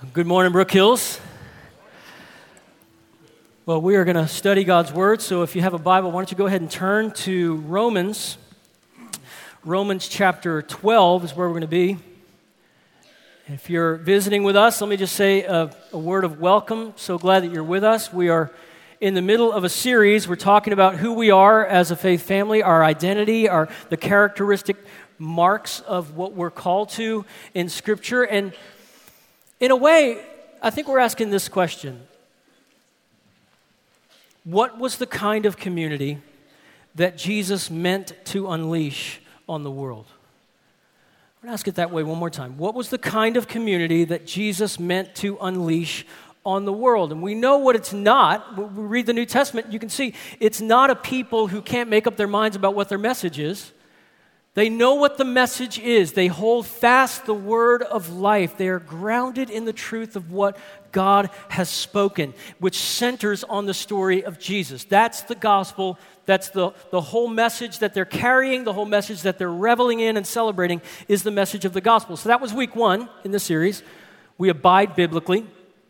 Good morning, Brook Hills. Well, we are going to study God's Word, so if you have a Bible, why don't you go ahead and turn to Romans. Romans chapter 12 is where we're going to be. If you're visiting with us, let me just say a word of welcome. So glad that you're with us. We are in the middle of a series. We're talking about who we are as a faith family, our identity, the characteristic marks of what we're called to in Scripture. And in a way, I think we're asking this question. What was the kind of community that Jesus meant to unleash on the world? I'm going to ask it that way one more time. What was the kind of community that Jesus meant to unleash on the world? And we know what it's not. When we read the New Testament, you can see it's not a people who can't make up their minds about what their message is. They know what the message is. They hold fast the word of life. They are grounded in the truth of what God has spoken, which centers on the story of Jesus. That's the gospel. That's the whole message that they're carrying, the whole message that they're reveling in and celebrating is the message of the gospel. So that was week 1 in the series. We abide biblically.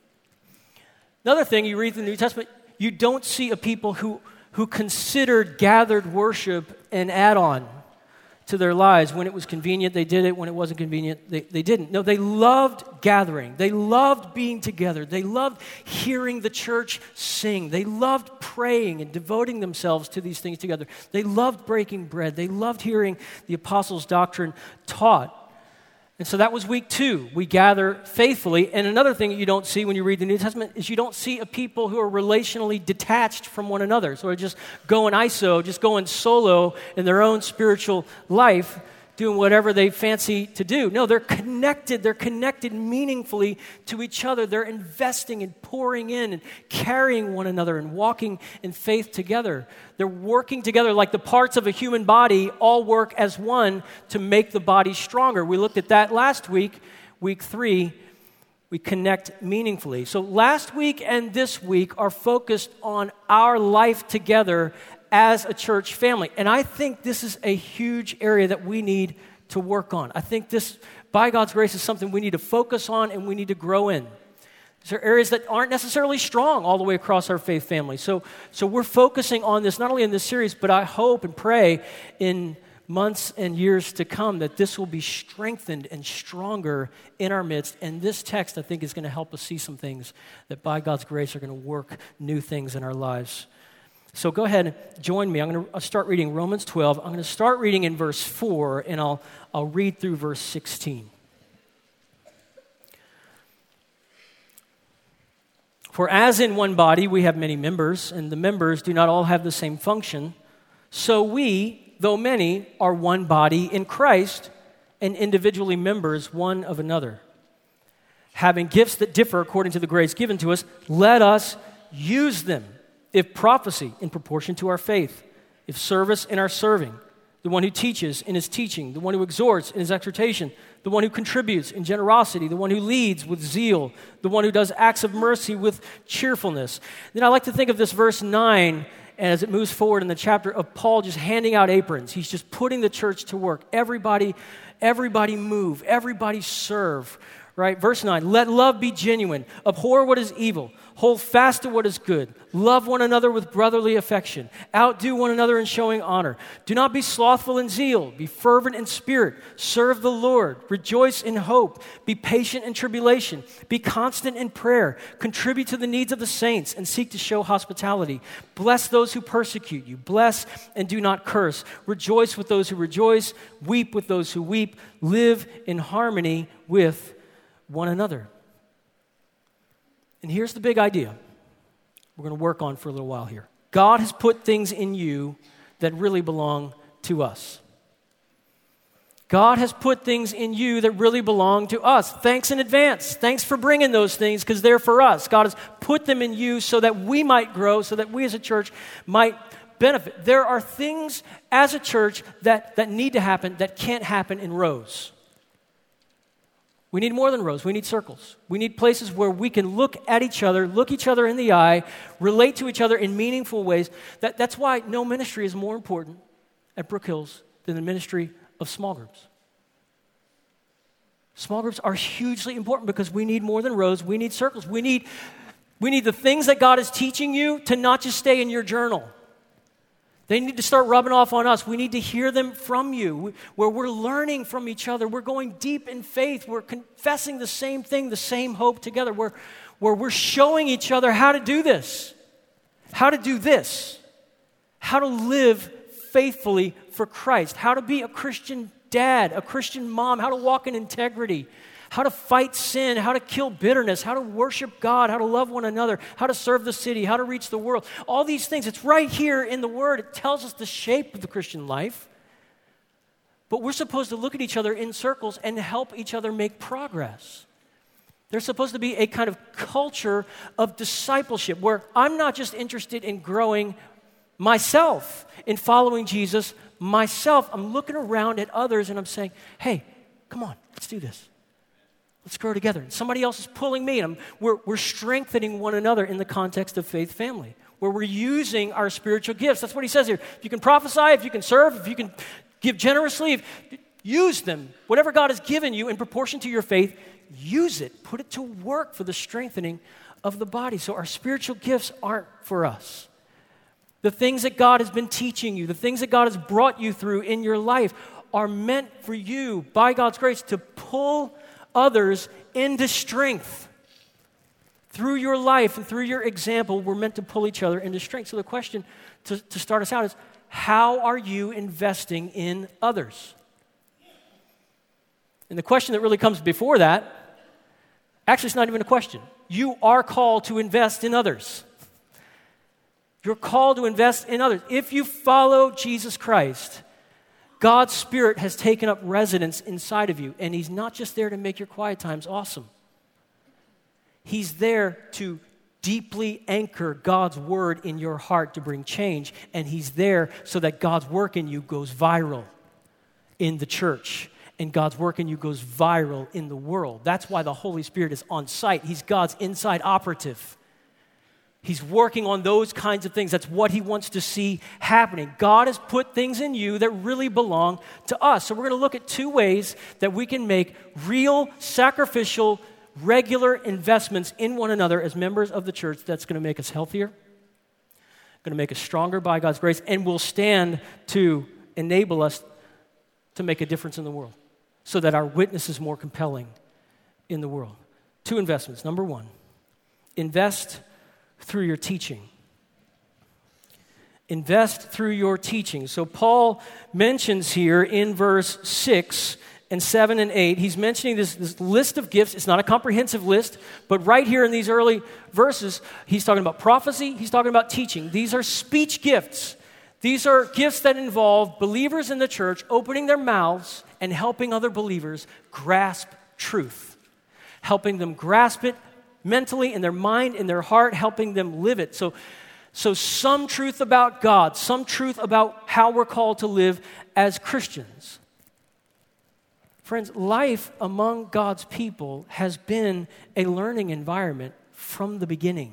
Another thing, you read the New Testament, you don't see a people who considered gathered worship an add-on to their lives. When it was convenient, they did it. When it wasn't convenient, they didn't. No, they loved gathering. They loved being together. They loved hearing the church sing. They loved praying and devoting themselves to these things together. They loved breaking bread. They loved hearing the apostles' doctrine taught. And so that was week 2. We gather faithfully. And another thing that you don't see when you read the New Testament is you don't see a people who are relationally detached from one another. So they're just going ISO, just going solo in their own spiritual life, doing whatever they fancy to do. No, they're connected. They're connected meaningfully to each other. They're investing and pouring in and carrying one another and walking in faith together. They're working together like the parts of a human body all work as one to make the body stronger. We looked at that last week, week 3. We connect meaningfully. So last week and this week are focused on our life together as a church family. And I think this is a huge area that we need to work on. I think this, by God's grace, is something we need to focus on and we need to grow in. These are areas that aren't necessarily strong all the way across our faith family. So we're focusing on this, not only in this series, but I hope and pray in months and years to come that this will be strengthened and stronger in our midst. And this text, I think, is going to help us see some things that by God's grace are going to work new things in our lives. So go ahead and join me. I'm going to start reading Romans 12. I'm going to start reading in verse 4, and I'll read through verse 16. For as in one body we have many members, and the members do not all have the same function, so we, though many, are one body in Christ, and individually members one of another. Having gifts that differ according to the grace given to us, let us use them. If prophecy, in proportion to our faith. If service, in our serving. The one who teaches, in his teaching. The one who exhorts, in his exhortation. The one who contributes, in generosity. The one who leads, with zeal. The one who does acts of mercy, with cheerfulness. Then I like to think of this verse 9 as it moves forward in the chapter of Paul just handing out aprons. He's just putting the church to work. Everybody move. Everybody serve. Right? Verse 9, let love be genuine. Abhor what is evil. Hold fast to what is good. Love one another with brotherly affection. Outdo one another in showing honor. Do not be slothful in zeal. Be fervent in spirit. Serve the Lord. Rejoice in hope. Be patient in tribulation. Be constant in prayer. Contribute to the needs of the saints and seek to show hospitality. Bless those who persecute you. Bless and do not curse. Rejoice with those who rejoice. Weep with those who weep. Live in harmony with one another. And here's the big idea we're going to work on for a little while here. God has put things in you that really belong to us. God has put things in you that really belong to us. Thanks in advance. Thanks for bringing those things because they're for us. God has put them in you so that we might grow, so that we as a church might benefit. There are things as a church that need to happen that can't happen in rows. We need more than rows. We need circles. We need places where we can look at each other, look each other in the eye, relate to each other in meaningful ways. That's why no ministry is more important at Brook Hills than the ministry of small groups. Small groups are hugely important because we need more than rows. We need circles. We need the things that God is teaching you to not just stay in your journal. They need to start rubbing off on us. We need to hear them from you, where we're learning from each other. We're going deep in faith. We're confessing the same thing, the same hope together, where we're showing each other how to do this, how to do this, how to live faithfully for Christ, how to be a Christian dad, a Christian mom, how to walk in integrity, how to fight sin, how to kill bitterness, how to worship God, how to love one another, how to serve the city, how to reach the world. All these things, it's right here in the Word. It tells us the shape of the Christian life. But we're supposed to look at each other in circles and help each other make progress. There's supposed to be a kind of culture of discipleship where I'm not just interested in growing myself, in following Jesus myself. I'm looking around at others and I'm saying, hey, come on, let's do this. Let's grow together. And somebody else is pulling me. And we're strengthening one another in the context of faith family, where we're using our spiritual gifts. That's what he says here. If you can prophesy, if you can serve, if you can give generously, use them. Whatever God has given you in proportion to your faith, use it. Put it to work for the strengthening of the body. So our spiritual gifts aren't for us. The things that God has been teaching you, the things that God has brought you through in your life are meant for you, by God's grace, to pull others into strength. Through your life and through your example, we're meant to pull each other into strength. So the question to start us out is, how are you investing in others? And the question that really comes before that, actually it's not even a question. You are called to invest in others. You're called to invest in others. If you follow Jesus Christ, God's Spirit has taken up residence inside of you, and He's not just there to make your quiet times awesome. He's there to deeply anchor God's Word in your heart to bring change, and He's there so that God's work in you goes viral in the church, and God's work in you goes viral in the world. That's why the Holy Spirit is on site. He's God's inside operative. He's working on those kinds of things. That's what He wants to see happening. God has put things in you that really belong to us. So we're going to look at two ways that we can make real, sacrificial, regular investments in one another as members of the church that's going to make us healthier, going to make us stronger by God's grace, and will stand to enable us to make a difference in the world so that our witness is more compelling in the world. Two investments. Number one, invest through your teaching. Invest through your teaching. So Paul mentions here in verse 6 and 7 and 8, he's mentioning this list of gifts. It's not a comprehensive list, but right here in these early verses, he's talking about prophecy, he's talking about teaching. These are speech gifts. These are gifts that involve believers in the church opening their mouths and helping other believers grasp truth, helping them grasp it mentally, in their mind, in their heart, helping them live it. So some truth about God, some truth about how we're called to live as Christians. Friends, life among God's people has been a learning environment from the beginning.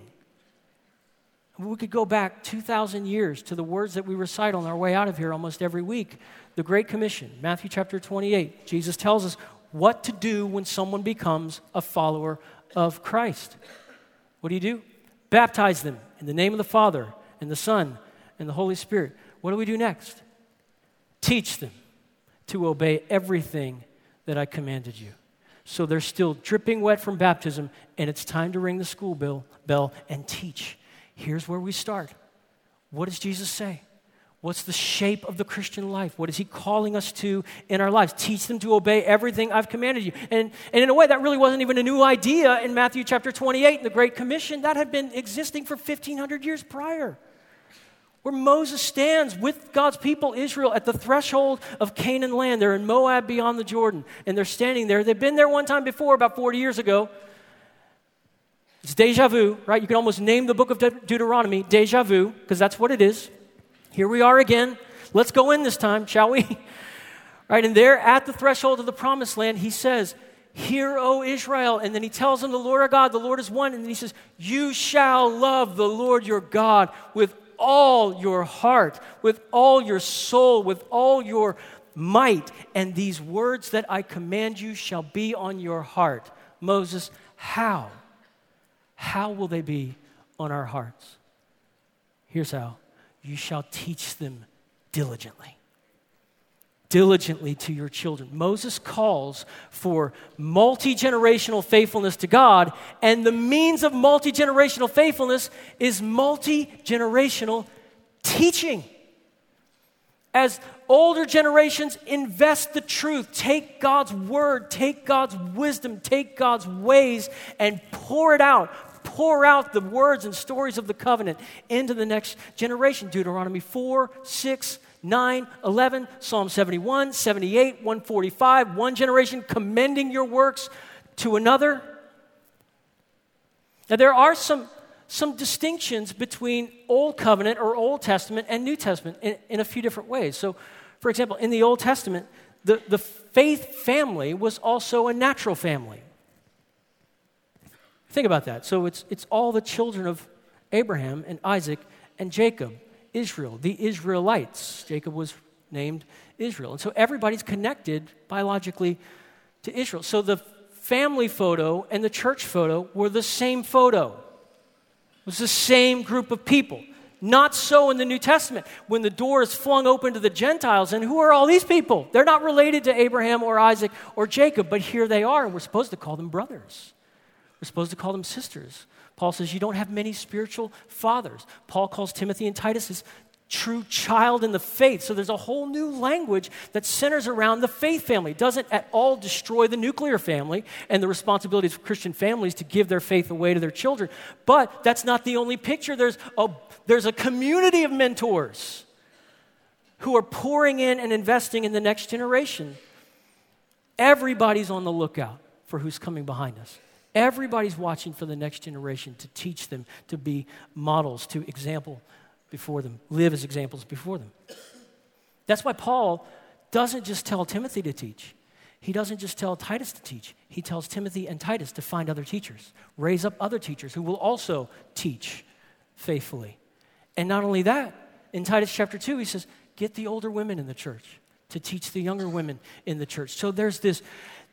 We could go back 2,000 years to the words that we recite on our way out of here almost every week. The Great Commission, Matthew chapter 28. Jesus tells us what to do when someone becomes a follower of Christ. What do? Baptize them in the name of the Father and the Son and the Holy Spirit. What do we do next? Teach them to obey everything that I commanded you. So they're still dripping wet from baptism, and it's time to ring the school bell and teach. Here's where we start. What does Jesus say? What's the shape of the Christian life? What is He calling us to in our lives? Teach them to obey everything I've commanded you. And in a way, that really wasn't even a new idea in Matthew chapter 28 in the Great Commission. That had been existing for 1,500 years prior, where Moses stands with God's people, Israel, at the threshold of Canaan land. They're in Moab beyond the Jordan, and they're standing there. They've been there one time before, about 40 years ago. It's deja vu, right? You can almost name the book of Deuteronomy deja vu, because that's what it is. Here we are again. Let's go in this time, shall we? Right, and there at the threshold of the promised land, He says, "Hear, O Israel." And then He tells them, the Lord our God, the Lord is one. And then He says, "You shall love the Lord your God with all your heart, with all your soul, with all your might, and these words that I command you shall be on your heart. Moses, how? How will they be on our hearts? Here's how. You shall teach them diligently. Diligently to your children. Moses calls for multi-generational faithfulness to God, and the means of multi-generational faithfulness is multi-generational teaching. As older generations invest the truth, take God's word, take God's wisdom, take God's ways, and pour it out. Pour out the words and stories of the covenant into the next generation. Deuteronomy 4, 6, 9, 11, Psalm 71, 78, 145, one generation commending your works to another. Now, there are some distinctions between Old Covenant or Old Testament and New Testament in a few different ways. So, for example, in the Old Testament, the faith family was also a natural family. Think about that. So it's all the children of Abraham and Isaac and Jacob, Israel, the Israelites. Jacob was named Israel. And so everybody's connected biologically to Israel. So the family photo and the church photo were the same photo. It was the same group of people. Not so in the New Testament, when the door is flung open to the Gentiles. And who are all these people? They're not related to Abraham or Isaac or Jacob, but here they are, and we're supposed to call them brothers. We're supposed to call them sisters. Paul says you don't have many spiritual fathers. Paul calls Timothy and Titus his true child in the faith. So there's a whole new language that centers around the faith family. It doesn't at all destroy the nuclear family and the responsibilities of Christian families to give their faith away to their children. But that's not the only picture. There's a community of mentors who are pouring in and investing in the next generation. Everybody's on the lookout for who's coming behind us. Everybody's watching for the next generation to teach them, to be models, to example before them, live as examples before them. That's why Paul doesn't just tell Timothy to teach. He doesn't just tell Titus to teach. He tells Timothy and Titus to find other teachers, raise up other teachers who will also teach faithfully. And not only that, in Titus chapter 2, he says, get the older women in the church to teach the younger women in the church. So there's this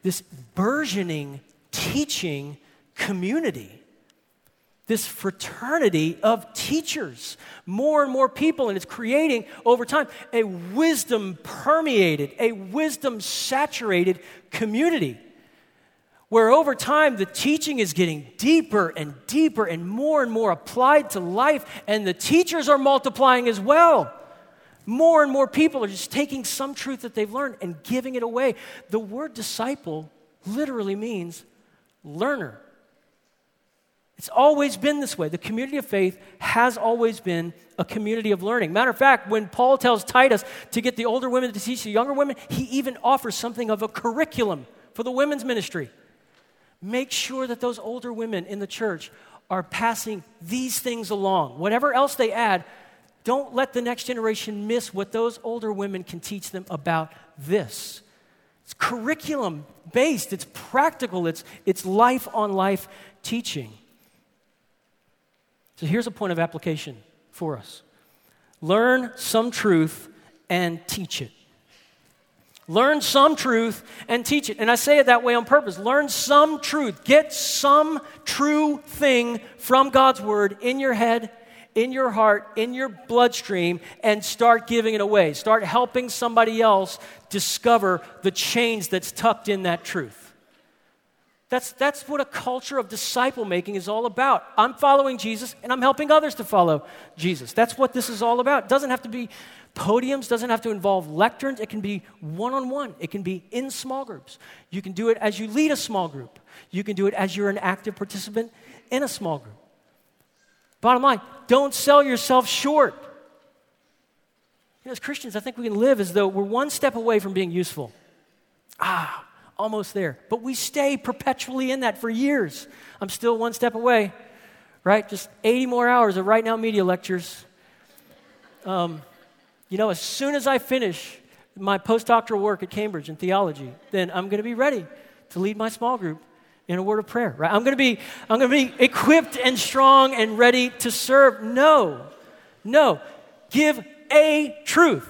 burgeoning teaching community, this fraternity of teachers, more and more people, and it's creating over time a wisdom-permeated, a wisdom-saturated community where over time the teaching is getting deeper and deeper and more applied to life, and the teachers are multiplying as well. More and more people are just taking some truth that they've learned and giving it away. The word disciple literally means learner. It's always been this way. The community of faith has always been a community of learning. Matter of fact, when Paul tells Titus to get the older women to teach the younger women, he even offers something of a curriculum for the women's ministry. Make sure that those older women in the church are passing these things along. Whatever else they add, don't let the next generation miss what those older women can teach them about this. It's curriculum-based, it's practical, it's life-on-life teaching. So here's a point of application for us. Learn some truth and teach it. Learn some truth and teach it. And I say it that way on purpose. Learn some truth. Get some true thing from God's word in your head, in your heart, in your bloodstream, and start giving it away. Start helping somebody else discover the change that's tucked in that truth. That's what a culture of disciple making is all about. I'm following Jesus, and I'm helping others to follow Jesus. That's what this is all about. It doesn't have to be podiums, doesn't have to involve lecterns. It can be one-on-one. It can be in small groups. You can do it as you lead a small group. You can do it as you're an active participant in a small group. Bottom line, don't sell yourself short. As Christians, I think we can live as though we're one step away from being useful. Almost there. But we stay perpetually in that for years. I'm still one step away, right? Just 80 more hours of Right Now Media lectures. As soon as I finish my postdoctoral work at Cambridge in theology, then I'm going to be ready to lead my small group in a word of prayer, right? I'm going to be equipped and strong and ready to serve. No. Give a truth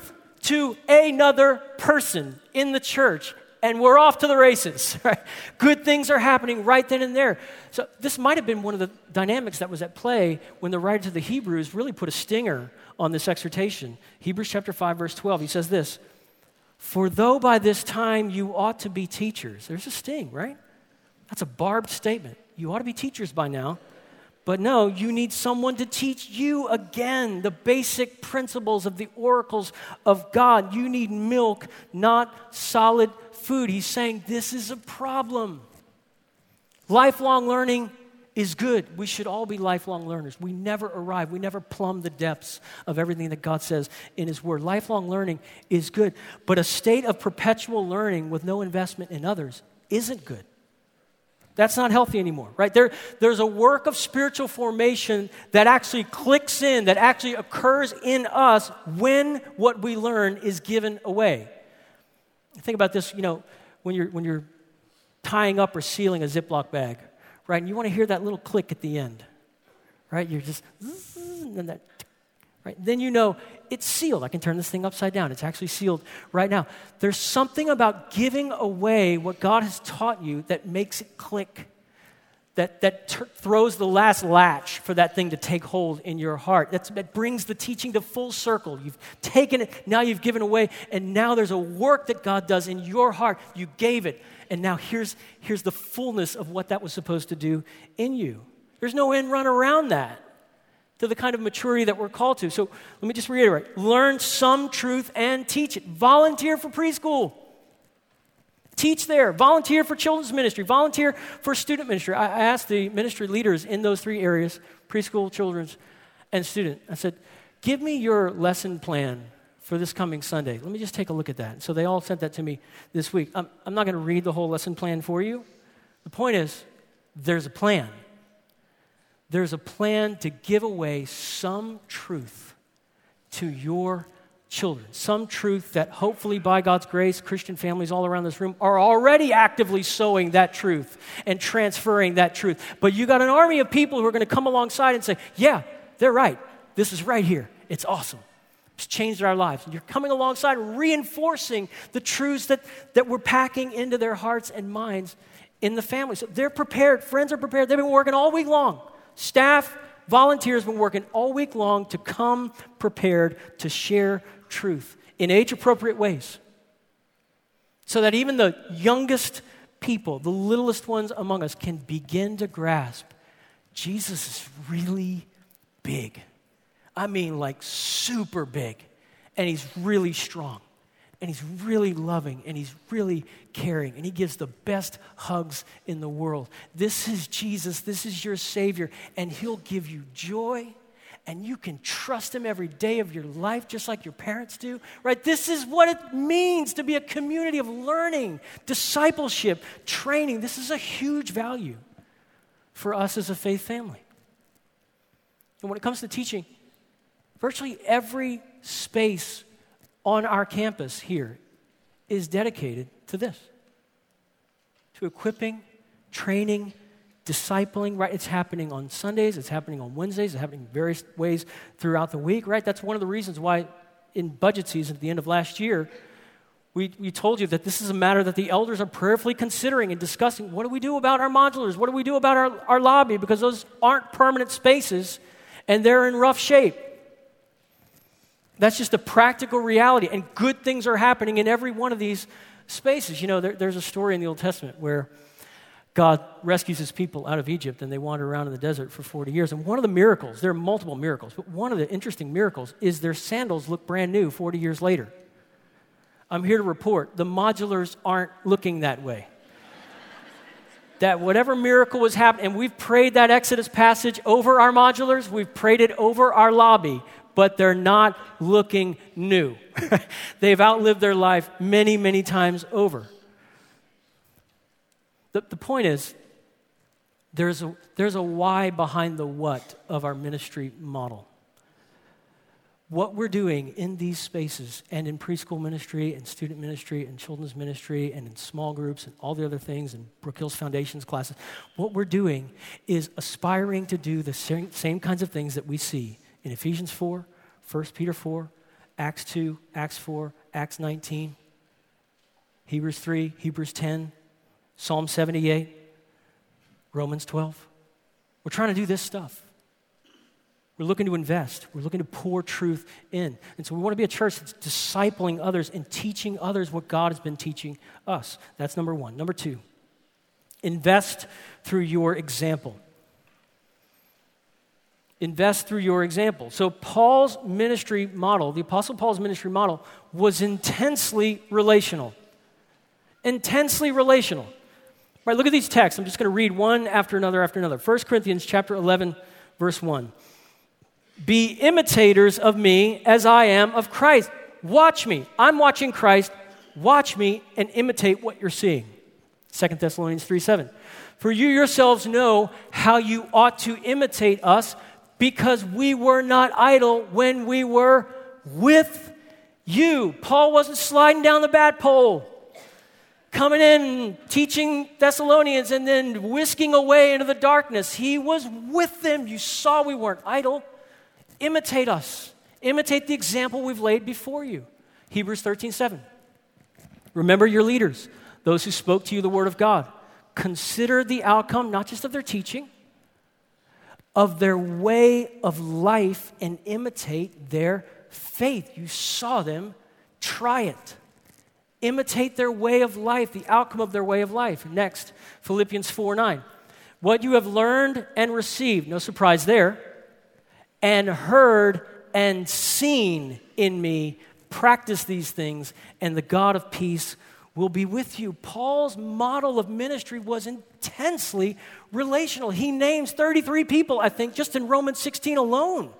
to another person in the church, and we're off to the races, right? Good things are happening right then and there. So this might have been one of the dynamics that was at play when the writer to the Hebrews really put a stinger on this exhortation. Hebrews chapter 5, verse 12, he says this, "For though by this time you ought to be teachers." There's a sting, right? That's a barbed statement. You ought to be teachers by now. But no, you need someone to teach you again the basic principles of the oracles of God. You need milk, not solid food. He's saying this is a problem. Lifelong learning is good. We should all be lifelong learners. We never arrive. We never plumb the depths of everything that God says in His Word. Lifelong learning is good. But a state of perpetual learning with no investment in others isn't good. That's not healthy anymore, right? There's a work of spiritual formation that actually clicks in, that actually occurs in us when what we learn is given away. Think about this, when you're tying up or sealing a Ziploc bag, right? And you want to hear that little click at the end, right? You're just, and then that, right? Then you know it's sealed. I can turn this thing upside down. It's actually sealed right now. There's something about giving away what God has taught you that makes it click, that throws the last latch for that thing to take hold in your heart. That brings the teaching to full circle. You've taken it, now you've given away, and now there's a work that God does in your heart. You gave it, and now here's the fullness of what that was supposed to do in you. There's no end run around that, to the kind of maturity that we're called to. So let me just reiterate. Learn some truth and teach it. Volunteer for preschool. Teach there. Volunteer for children's ministry. Volunteer for student ministry. I asked the ministry leaders in those three areas, preschool, children's, and student. I said, give me your lesson plan for this coming Sunday. Let me just take a look at that. So they all sent that to me this week. I'm not going to read the whole lesson plan for you. The point is, there's a plan. There's a plan to give away some truth to your children. Some truth that hopefully by God's grace, Christian families all around this room are already actively sowing that truth and transferring that truth. But you got an army of people who are going to come alongside and say, yeah, they're right. This is right here. It's awesome. It's changed our lives. And you're coming alongside reinforcing the truths that we're packing into their hearts and minds in the family. So they're prepared. Friends are prepared. They've been working all week long. Staff, volunteers have been working all week long to come prepared to share truth in age-appropriate ways so that even the youngest people, the littlest ones among us, can begin to grasp Jesus is really big. I mean, like super big. And He's really strong. And He's really loving, and He's really caring, and He gives the best hugs in the world. This is Jesus. This is your Savior, and He'll give you joy, and you can trust Him every day of your life just like your parents do, right? This is what it means to be a community of learning, discipleship, training. This is a huge value for us as a faith family. And when it comes to teaching, virtually every space on our campus here is dedicated to this, to equipping, training, discipling, right? It's happening on Sundays, it's happening on Wednesdays, it's happening in various ways throughout the week, right? That's one of the reasons why in budget season at the end of last year, we told you that this is a matter that the elders are prayerfully considering and discussing. What do we do about our modulars? What do we do about our lobby? Because those aren't permanent spaces and they're in rough shape. That's just a practical reality, and good things are happening in every one of these spaces. There's a story in the Old Testament where God rescues His people out of Egypt, and they wander around in the desert for 40 years. And one of the miracles, there are multiple miracles, but one of the interesting miracles is their sandals look brand new 40 years later. I'm here to report, the modulars aren't looking that way. That whatever miracle was happening, and we've prayed that Exodus passage over our modulars, we've prayed it over our lobby, but they're not looking new. They've outlived their life many, many times over. The point is, there's a why behind the what of our ministry model. What we're doing in these spaces and in preschool ministry and student ministry and children's ministry and in small groups and all the other things and Brook Hills Foundations classes, what we're doing is aspiring to do the same kinds of things that we see in Ephesians 4, 1 Peter 4, Acts 2, Acts 4, Acts 19, Hebrews 3, Hebrews 10, Psalm 78, Romans 12. We're trying to do this stuff. We're looking to invest. We're looking to pour truth in. And so we want to be a church that's discipling others and teaching others what God has been teaching us. That's number one. Number two, invest through your example. Invest through your example. So Paul's ministry model, the Apostle Paul's ministry model, was intensely relational. Intensely relational. Right, look at these texts. I'm just going to read one after another after another. 1 Corinthians chapter 11, verse 1. Be imitators of me as I am of Christ. Watch me. I'm watching Christ. Watch me and imitate what you're seeing. 2 Thessalonians 3:7. For you yourselves know how you ought to imitate us, because we were not idle when we were with you. Paul wasn't sliding down the bat pole, coming in and teaching Thessalonians and then whisking away into the darkness. He was with them. You saw we weren't idle. Imitate us. Imitate the example we've laid before you. Hebrews 13:7. Remember your leaders, those who spoke to you the word of God. Consider the outcome, not just of their teaching, of their way of life, and imitate their faith. You saw them. Try it. Imitate their way of life, the outcome of their way of life. Next, Philippians 4:9. What you have learned and received, no surprise there, and heard and seen in me, practice these things, and the God of peace will be with you. Paul's model of ministry was intensely relational. He names 33 people, I think, just in Romans 16 alone.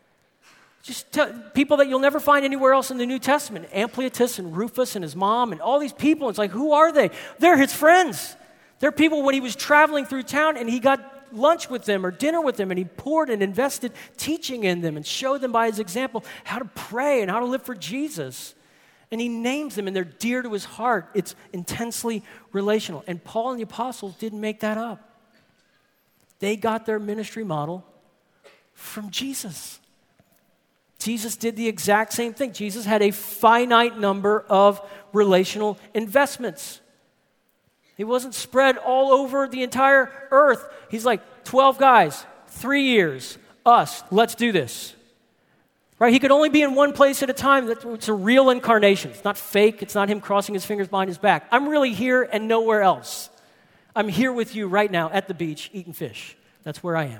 People that you'll never find anywhere else in the New Testament. Ampliatus and Rufus and his mom and all these people. It's like, who are they? They're his friends. They're people when he was traveling through town and he got lunch with them or dinner with them, and he poured and invested teaching in them and showed them by his example how to pray and how to live for Jesus. And he names them, and they're dear to his heart. It's intensely relational. And Paul and the apostles didn't make that up. They got their ministry model from Jesus. Jesus did the exact same thing. Jesus had a finite number of relational investments. He wasn't spread all over the entire earth. He's like, 12 guys, 3 years, us, let's do this. Right? He could only be in one place at a time. It's a real incarnation. It's not fake. It's not him crossing his fingers behind his back. I'm really here and nowhere else. I'm here with you right now at the beach eating fish. That's where I am.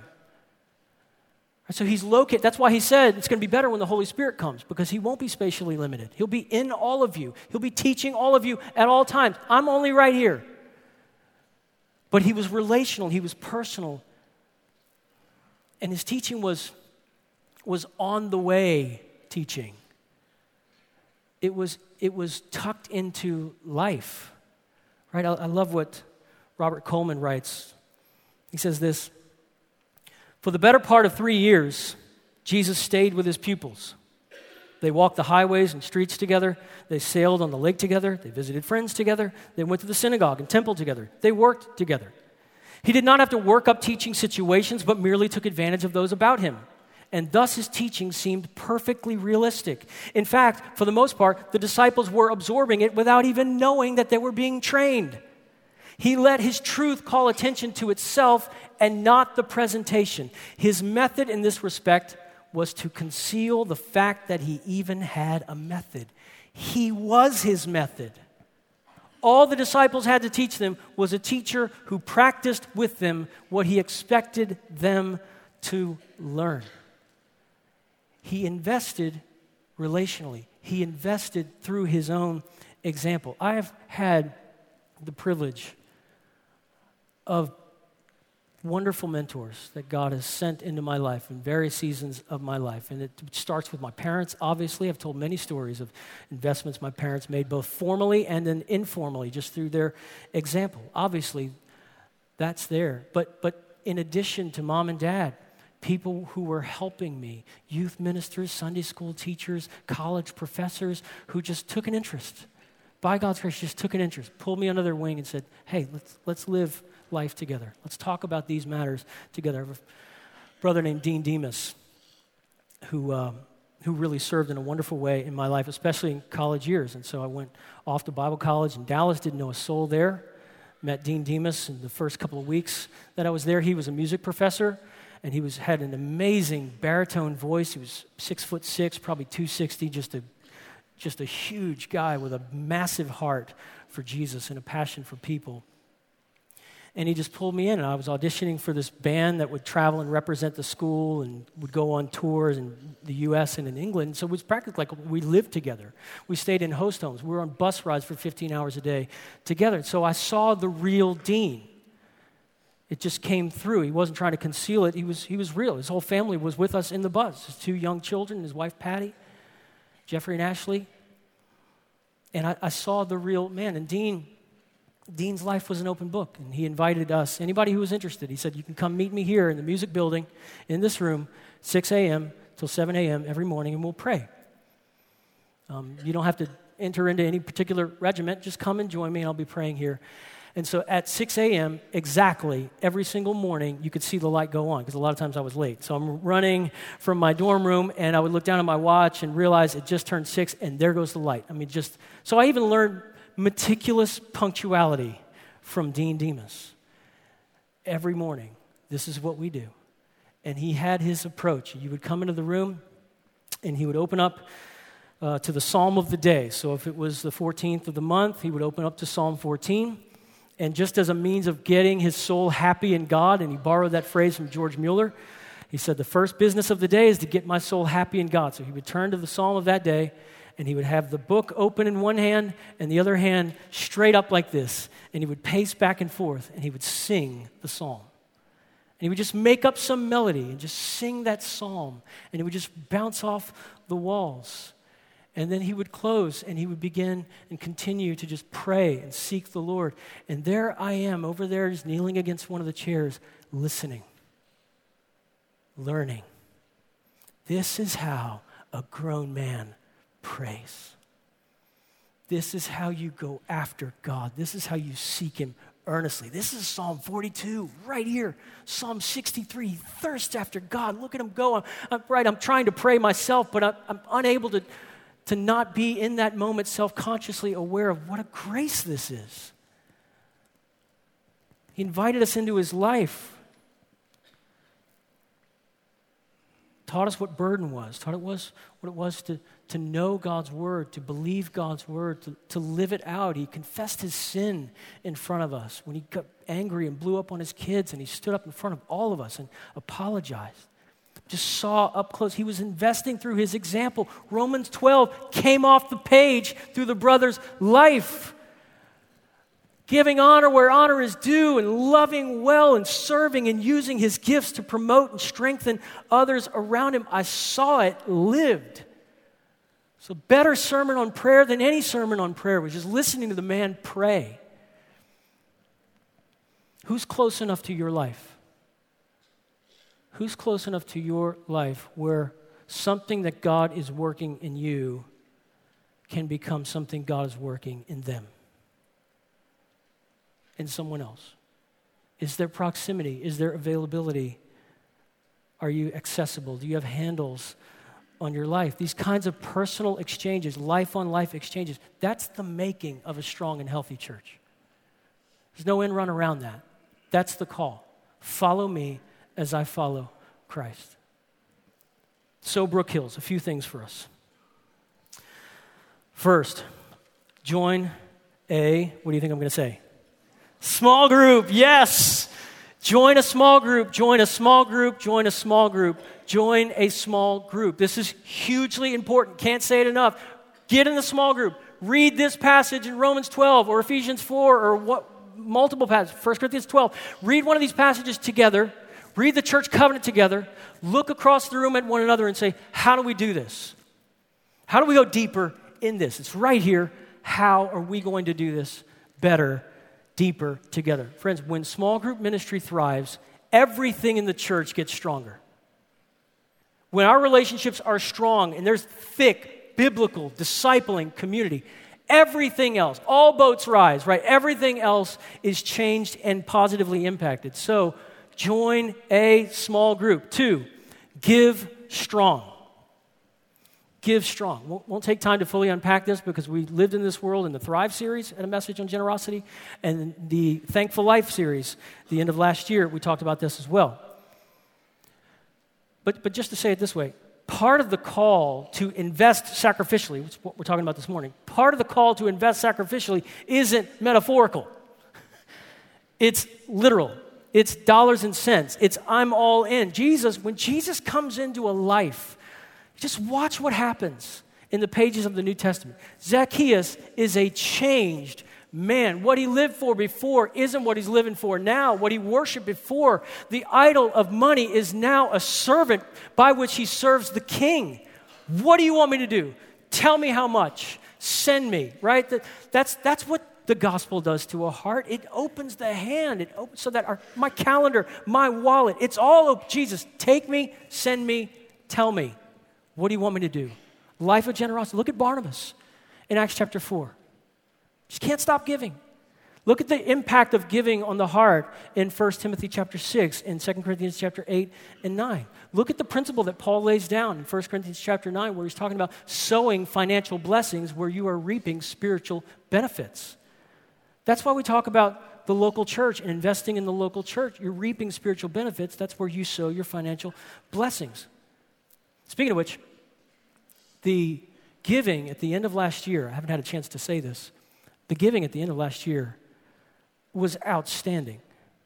So he's located. That's why he said it's going to be better when the Holy Spirit comes, because he won't be spatially limited. He'll be in all of you. He'll be teaching all of you at all times. I'm only right here. But he was relational. He was personal. And his teaching was on the way teaching. It was tucked into life. Right? I love what Robert Coleman writes. He says this: for the better part of 3 years, Jesus stayed with his pupils. They walked the highways and streets together. They sailed on the lake together. They visited friends together. They went to the synagogue and temple together. They worked together. He did not have to work up teaching situations, but merely took advantage of those about him. And thus his teaching seemed perfectly realistic. In fact, for the most part, the disciples were absorbing it without even knowing that they were being trained. He let his truth call attention to itself and not the presentation. His method in this respect was to conceal the fact that he even had a method. He was his method. All the disciples had to teach them was a teacher who practiced with them what he expected them to learn. He invested relationally. He invested through his own example. I have had the privilege of wonderful mentors that God has sent into my life in various seasons of my life. And it starts with my parents, obviously. I've told many stories of investments my parents made, both formally and then informally, just through their example. Obviously, that's there. But in addition to mom and dad, people who were helping me, youth ministers, Sunday school teachers, college professors who just took an interest. By God's grace, just took an interest, pulled me under their wing and said, hey, let's live life together. Let's talk about these matters together. I have a brother named Dean Demas who who really served in a wonderful way in my life, especially in college years. And so I went off to Bible college in Dallas, didn't know a soul there. Met Dean Demas in the first couple of weeks that I was there. He was a music professor, and he had an amazing baritone voice. He was 6'6", probably 260, just a huge guy with a massive heart for Jesus and a passion for people. And he just pulled me in, and I was auditioning for this band that would travel and represent the school and would go on tours in the U.S. and in England. So it was practically like we lived together. We stayed in host homes. We were on bus rides for 15 hours a day together. So I saw the real Dean. It just came through. He wasn't trying to conceal it. He was real. His whole family was with us in the bus. His 2 young children, his wife Patty, Jeffrey and Ashley. And I saw the real man. And Dean's life was an open book, and he invited us, anybody who was interested, he said, you can come meet me here in the music building, in this room, 6 a.m. till 7 a.m. every morning, and we'll pray. You don't have to enter into any particular regiment. Just come and join me, and I'll be praying here. And so at 6 a.m. exactly, every single morning, you could see the light go on, because a lot of times I was late. So I'm running from my dorm room, and I would look down at my watch and realize it just turned 6, and there goes the light. So I even learned meticulous punctuality from Dean Demas. Every morning, this is what we do. And he had his approach. You would come into the room, and he would open up to the Psalm of the day. So if it was the 14th of the month, he would open up to Psalm 14. And just as a means of getting his soul happy in God, and he borrowed that phrase from George Mueller, he said, the first business of the day is to get my soul happy in God. So he would turn to the Psalm of that day, and he would have the book open in one hand and the other hand straight up like this. And he would pace back and forth, and he would sing the psalm. And he would just make up some melody and just sing that psalm. And it would just bounce off the walls. And then he would close, and he would begin and continue to just pray and seek the Lord. And there I am over there just kneeling against one of the chairs, listening, learning. This is how a grown man praise. This is how you go after God. This is how you seek him earnestly. This is Psalm 42 right here. Psalm 63, he thirsts after God. Look at him go. I'm trying to pray myself, but I'm unable to not be in that moment self-consciously aware of what a grace this is. He invited us into his life. Taught us what burden was, taught us what it was to know God's word, to believe God's word, to live it out. He confessed his sin in front of us when he got angry and blew up on his kids, and he stood up in front of all of us and apologized. Just saw up close. He was investing through his example. Romans 12 came off the page through the brother's life. Giving honor where honor is due, and loving well, and serving and using his gifts to promote and strengthen others around him. I saw it lived. So better sermon on prayer than any sermon on prayer was just listening to the man pray. Who's close enough to your life? Who's close enough to your life where something that God is working in you can become something God is working in them? In someone else? Is there proximity? Is there availability? Are you accessible? Do you have handles on your life? These kinds of personal exchanges, life-on-life exchanges, that's the making of a strong and healthy church. There's no end run around that. That's the call. Follow me as I follow Christ. So, Brook Hills, a few things for us. First, join what do you think I'm going to say? Small group, yes. Join a small group, join a small group, join a small group, join a small group. This is hugely important. Can't say it enough. Get in the small group. Read this passage in Romans 12 or Ephesians 4 or multiple passages, 1 Corinthians 12. Read one of these passages together. Read the church covenant together. Look across the room at one another and say, how do we do this? How do we go deeper in this? It's right here. How are we going to do this better, deeper together? Friends, when small group ministry thrives, everything in the church gets stronger. When our relationships are strong and there's thick, biblical, discipling community, everything else, all boats rise, right? Everything else is changed and positively impacted. So, join a small group. 2, give strong. give strong. Won't take time to fully unpack this because we lived in this world in the Thrive series and a message on generosity, and the Thankful Life series, the end of last year, we talked about this as well. But just to say it this way, part of the call to invest sacrificially, which is what we're talking about this morning, part of the call to invest sacrificially isn't metaphorical. It's literal. It's dollars and cents. It's I'm all in. When Jesus comes into a life, just watch what happens in the pages of the New Testament. Zacchaeus is a changed man. What he lived for before isn't what he's living for now. What he worshiped before, the idol of money, is now a servant by which he serves the king. What do you want me to do? Tell me how much. Send me, right? That's what the gospel does to a heart. It opens the hand. It opens so that my calendar, my wallet, it's all open. Jesus, take me, send me, tell me. What do you want me to do? Life of generosity. Look at Barnabas in Acts chapter 4. Just can't stop giving. Look at the impact of giving on the heart in 1 Timothy chapter 6, in 2 Corinthians chapter 8 and 9. Look at the principle that Paul lays down in 1 Corinthians chapter 9, where he's talking about sowing financial blessings where you are reaping spiritual benefits. That's why we talk about the local church and investing in the local church. You're reaping spiritual benefits. That's where you sow your financial blessings. Speaking of which, the giving at the end of last year, I haven't had a chance to say this, the giving at the end of last year was outstanding.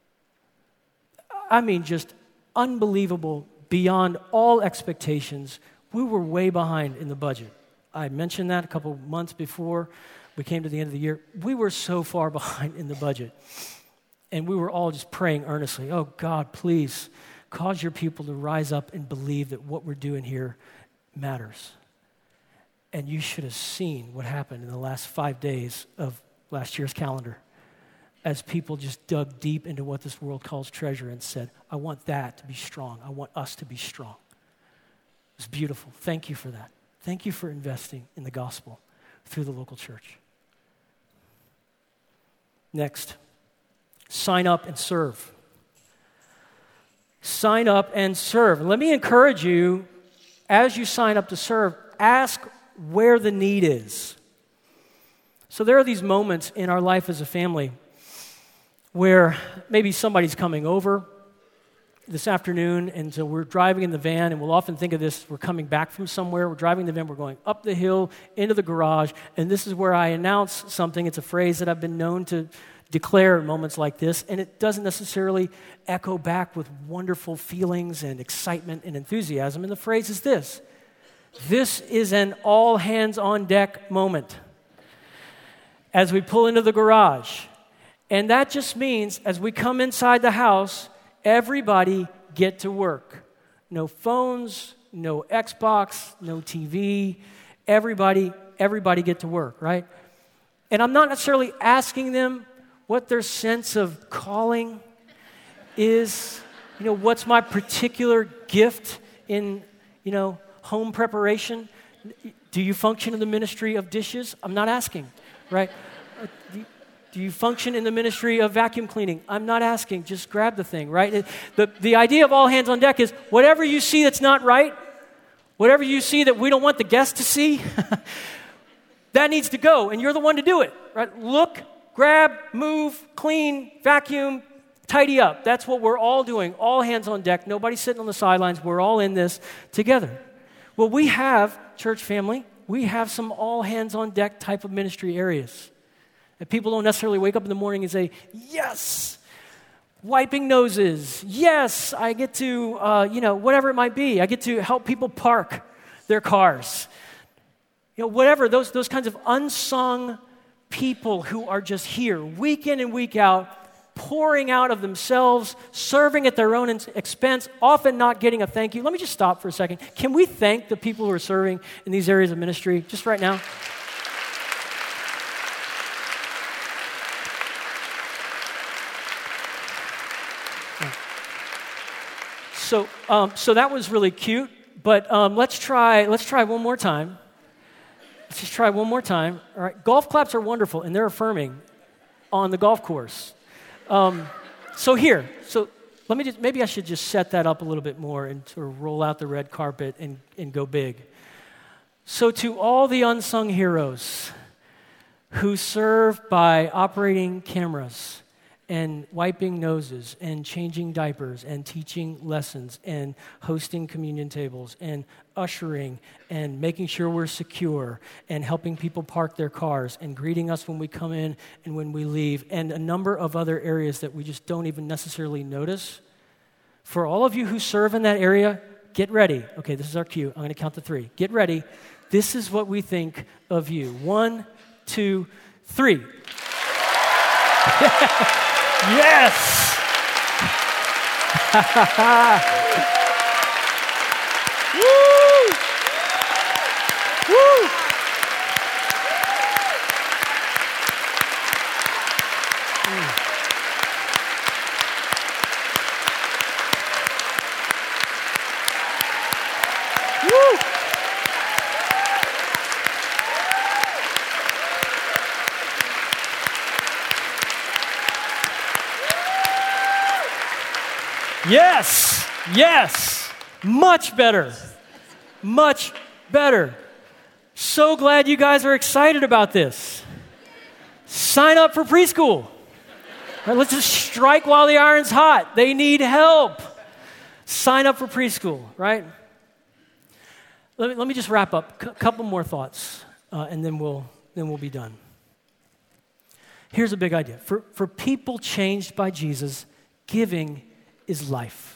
I mean, just unbelievable, beyond all expectations. We were way behind in the budget. I mentioned that a couple months before we came to the end of the year. We were so far behind in the budget. And we were all just praying earnestly, oh God, please cause your people to rise up and believe that what we're doing here matters. And you should have seen what happened in the last 5 days of last year's calendar as people just dug deep into what this world calls treasure and said, I want that to be strong. I want us to be strong. It was beautiful. Thank you for that. Thank you for investing in the gospel through the local church. Next, sign up and serve. Sign up and serve. And let me encourage you, as you sign up to serve, ask where the need is. So there are these moments in our life as a family where maybe somebody's coming over this afternoon, and so we're driving in the van, and we'll often think of this, we're coming back from somewhere, we're driving the van, we're going up the hill into the garage, and this is where I announce something. It's a phrase that I've been known to declare in moments like this, and it doesn't necessarily echo back with wonderful feelings and excitement and enthusiasm, and the phrase is this: this is an all-hands-on-deck moment as we pull into the garage. And that just means as we come inside the house, everybody get to work. No phones, no Xbox, no TV. Everybody get to work, right? And I'm not necessarily asking them what their sense of calling is. What's my particular gift in, home preparation? Do you function in the ministry of dishes? I'm not asking, right? Do you function in the ministry of vacuum cleaning? I'm not asking. Just grab the thing, right? The idea of all hands on deck is whatever you see that's not right, whatever you see that we don't want the guests to see, that needs to go, and you're the one to do it, right? Look, grab, move, clean, vacuum, tidy up. That's what we're all doing, all hands on deck. Nobody's sitting on the sidelines. We're all in this together. Well, we have, church family, we have some all hands on deck type of ministry areas. And people don't necessarily wake up in the morning and say, yes, wiping noses. Yes, I get to, whatever it might be. I get to help people park their cars. Whatever, those kinds of unsung people who are just here week in and week out, pouring out of themselves, serving at their own expense, often not getting a thank you. Let me just stop for a second. Can we thank the people who are serving in these areas of ministry just right now? So that was really cute, but let's try one more time. Let's just try one more time. All right, golf claps are wonderful, and they're affirming on the golf course. So maybe I should just set that up a little bit more and sort of roll out the red carpet and go big. So to all the unsung heroes who serve by operating cameras and wiping noses and changing diapers and teaching lessons and hosting communion tables and ushering and making sure we're secure and helping people park their cars and greeting us when we come in and when we leave, and a number of other areas that we just don't even necessarily notice. For all of you who serve in that area, get ready. Okay, this is our cue. I'm going to count to 3. Get ready. This is what we think of you. 1, 2, 3. Yes! Woo! Woo! Woo! Yes, yes, much better, much better. So glad you guys are excited about this. Sign up for preschool. Right, let's just strike while the iron's hot. They need help. Sign up for preschool, right? Let me just wrap up. A couple more thoughts, and then we'll be done. Here's a big idea. For people changed by Jesus, giving is life.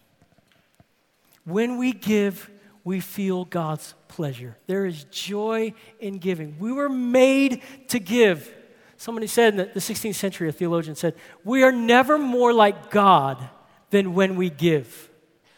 When we give, we feel God's pleasure. There is joy in giving. We were made to give. Somebody said in the 16th century, a theologian said, we are never more like God than when we give.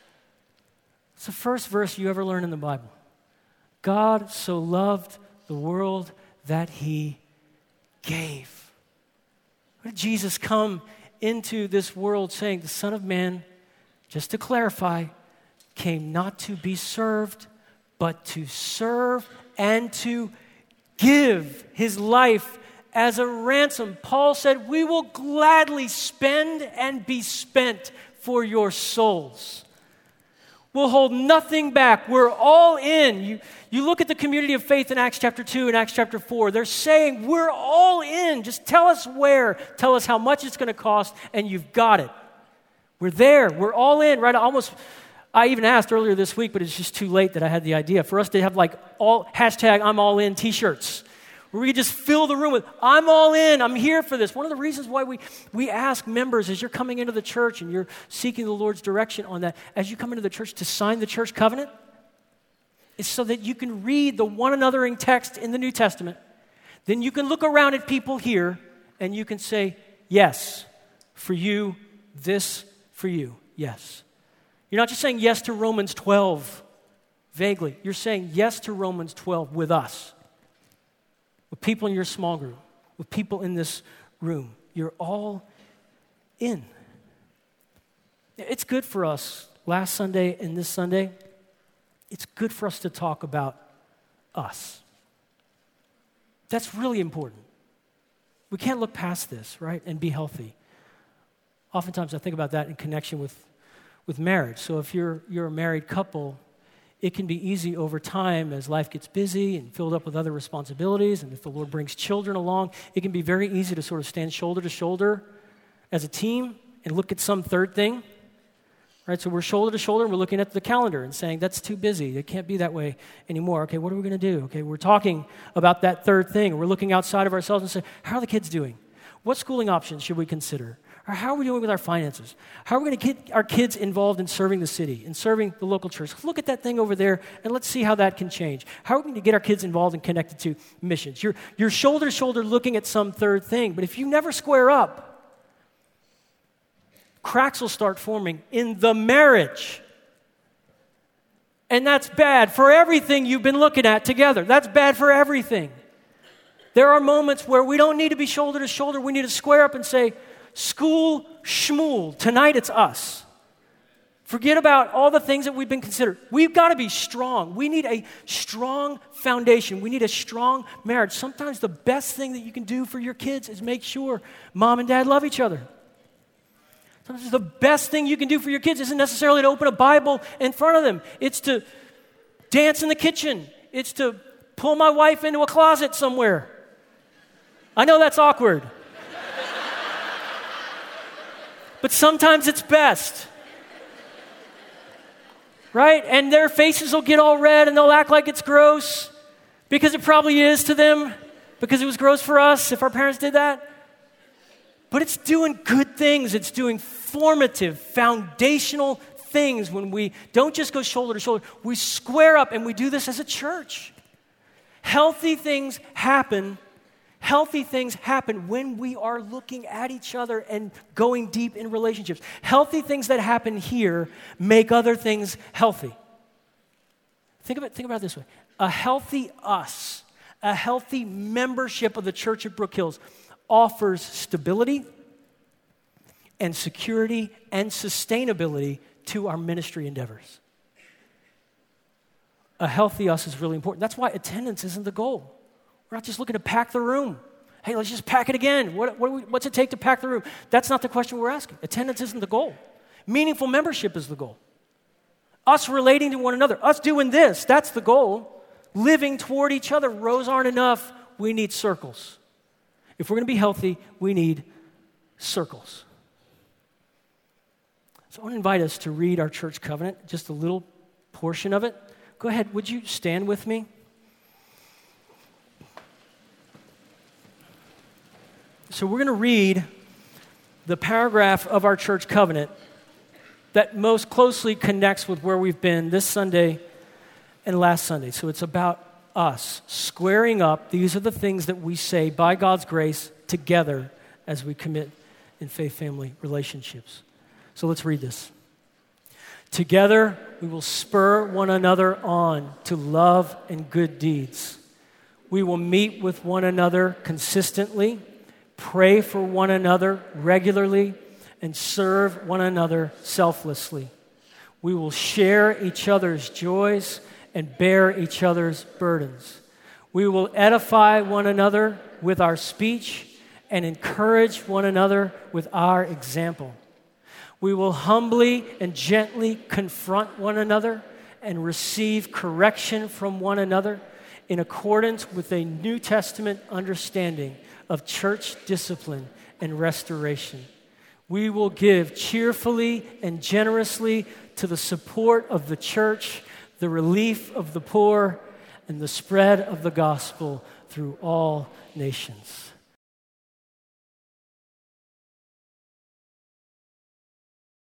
It's the first verse you ever learn in the Bible. God so loved the world that he gave. What did Jesus come into this world saying? The Son of Man, just to clarify, came not to be served, but to serve and to give his life as a ransom. Paul said, we will gladly spend and be spent for your souls. We'll hold nothing back. We're all in. You look at the community of faith in Acts chapter 2 and Acts chapter 4. They're saying, we're all in. Just tell us where. Tell us how much it's going to cost, and you've got it. We're there. We're all in, right? I even asked earlier this week, but it's just too late that I had the idea for us to have like all hashtag I'm all in t-shirts, where we just fill the room with, I'm all in, I'm here for this. One of the reasons why we ask members as you're coming into the church and you're seeking the Lord's direction on that, as you come into the church to sign the church covenant, is so that you can read the one anothering text in the New Testament. Then you can look around at people here and you can say, yes, for you, this for you, yes. You're not just saying yes to Romans 12 vaguely. You're saying yes to Romans 12 with us. With people in your small group, with people in this room. You're all in. It's good for us, last Sunday and this Sunday, it's good for us to talk about us. That's really important. We can't look past this, right, and be healthy. Oftentimes I think about that in connection with marriage. So if you're a married couple, it can be easy over time as life gets busy and filled up with other responsibilities, and if the Lord brings children along, it can be very easy to sort of stand shoulder to shoulder as a team and look at some third thing, right? So we're shoulder to shoulder and we're looking at the calendar and saying, that's too busy. It can't be that way anymore. Okay, what are we going to do? Okay, we're talking about that third thing. We're looking outside of ourselves and saying, how are the kids doing? What schooling options should we consider? Or how are we doing with our finances? How are we going to get our kids involved in serving the city and serving the local church? Let's look at that thing over there and let's see how that can change. How are we going to get our kids involved and connected to missions? You're shoulder to shoulder looking at some third thing, but if you never square up, cracks will start forming in the marriage. And that's bad for everything you've been looking at together. That's bad for everything. There are moments where we don't need to be shoulder to shoulder. We need to square up and say, school schmool. Tonight it's us. Forget about all the things that we've been considered. We've got to be strong. We need a strong foundation. We need a strong marriage. Sometimes the best thing that you can do for your kids is make sure mom and dad love each other. Sometimes the best thing you can do for your kids isn't necessarily to open a Bible in front of them. It's to dance in the kitchen. It's to pull my wife into a closet somewhere. I know that's awkward. But sometimes it's best. Right? And their faces will get all red and they'll act like it's gross because it probably is to them because it was gross for us if our parents did that. But it's doing good things. It's doing formative, foundational things when we don't just go shoulder to shoulder. We square up, and we do this as a church. Healthy things happen. Healthy things happen when we are looking at each other and going deep in relationships. Healthy things that happen here make other things healthy. Think about it this way. A healthy us, a healthy membership of the church at Brook Hills offers stability and security and sustainability to our ministry endeavors. A healthy us is really important. That's why attendance isn't the goal. We're not just looking to pack the room. Hey, let's just pack it again. What's it take to pack the room? That's not the question we're asking. Attendance isn't the goal. Meaningful membership is the goal. Us relating to one another, us doing this, that's the goal. Living toward each other. Rows aren't enough. We need circles. If we're going to be healthy, we need circles. So I want to invite us to read our church covenant, just a little portion of it. Go ahead, would you stand with me? So we're going to read the paragraph of our church covenant that most closely connects with where we've been this Sunday and last Sunday. So it's about us squaring up. These are the things that we say by God's grace together as we commit in faith-family relationships. So let's read this. Together we will spur one another on to love and good deeds. We will meet with one another consistently, pray for one another regularly, and serve one another selflessly. We will share each other's joys and bear each other's burdens. We will edify one another with our speech and encourage one another with our example. We will humbly and gently confront one another and receive correction from one another in accordance with a New Testament understanding of church discipline and restoration. We will give cheerfully and generously to the support of the church, the relief of the poor, and the spread of the gospel through all nations.